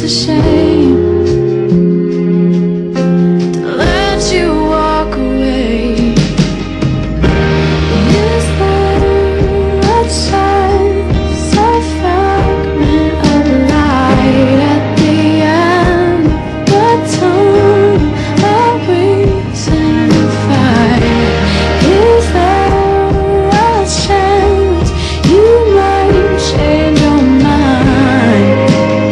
it's a shame to let you walk away. Is there a chance, a fragment of light at the end of the tunnel, a reason to fight? Is there a chance you might change your mind?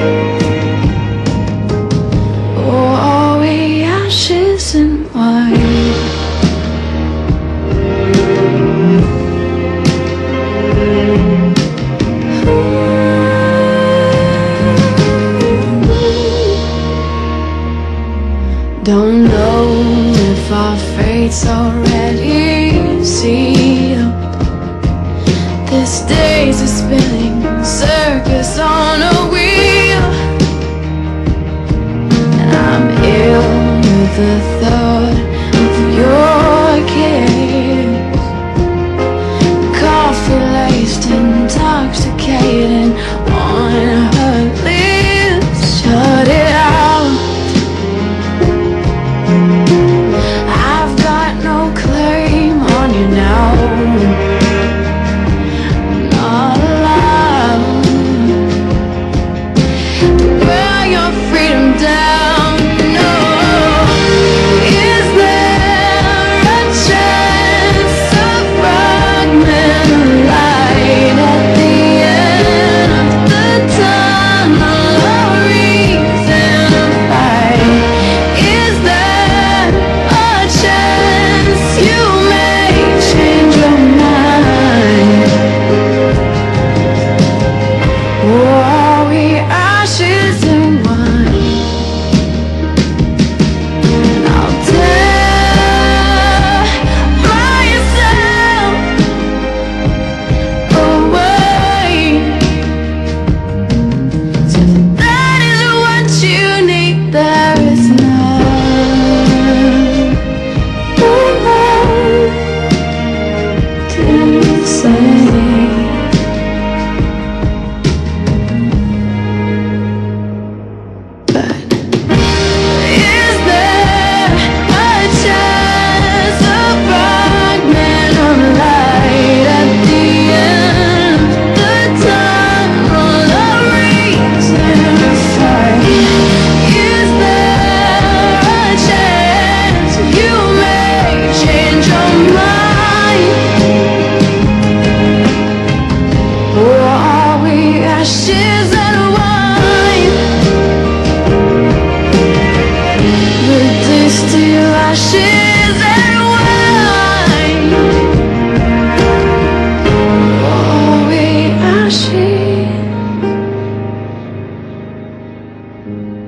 Or are we ashes and wine? Don't know if our fate's already sealed. This day's a spinning circus on a wheel, and I'm ill with the thought of your kiss. Coffee-laced, intoxicating on her lips. Shut it out. I've got no claim on you now. Not allowed to wear your freedom down. No. Is there a chance, a fragment of light at the end of the tunnel, a reason to fight? Is there a chance you may change your mind? Or are we ashes and wine? And I'll tear myself away. So if that is what you need, there is none to say. But is there a chance, a fragment of light at the end of the tunnel, a reason to fight? Is there a chance you may change your mind? Or are we ashes and wine? Reduced to ashes and wine. Or are we ashes?